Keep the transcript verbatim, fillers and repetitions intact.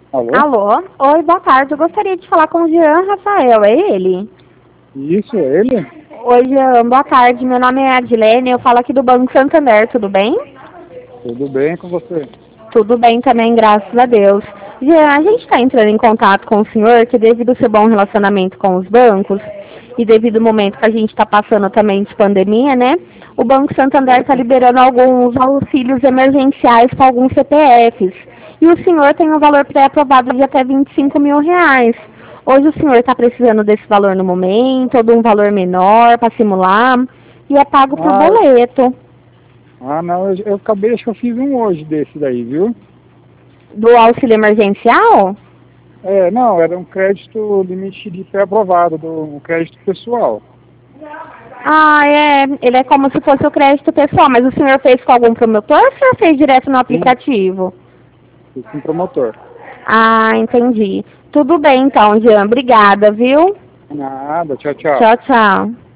Alô? Alô? Oi, boa tarde. Eu gostaria de falar com o Jean Rafael, é ele? Isso, ele? Oi, Jean, boa tarde. Meu nome é Adilene, eu falo aqui do Banco Santander, tudo bem? Tudo bem com você? Tudo bem também, graças a Deus. Jean, a gente está entrando em contato com o senhor que devido ao seu bom relacionamento com os bancos e devido ao momento que a gente está passando também de pandemia, né? O Banco Santander está Certo? liberando alguns auxílios emergenciais para alguns C P Fs. E o senhor tem um valor pré-aprovado de até vinte e cinco mil reais. Hoje o senhor está precisando desse valor no momento, ou de um valor menor para simular, e é pago por Ah, boleto. ah não, eu, eu acabei, acho que eu fiz um hoje desse daí, viu? Do auxílio emergencial? É, não, era um crédito limite de pré-aprovado, do um crédito pessoal. Ah, é. Ele é como se fosse o crédito pessoal, mas o senhor fez com algum promotor ou o senhor fez direto no Sim, aplicativo? fiz com promotor. Ah, entendi. Tudo bem então, Jean. Obrigada, viu? Nada, tchau, tchau. Tchau, tchau.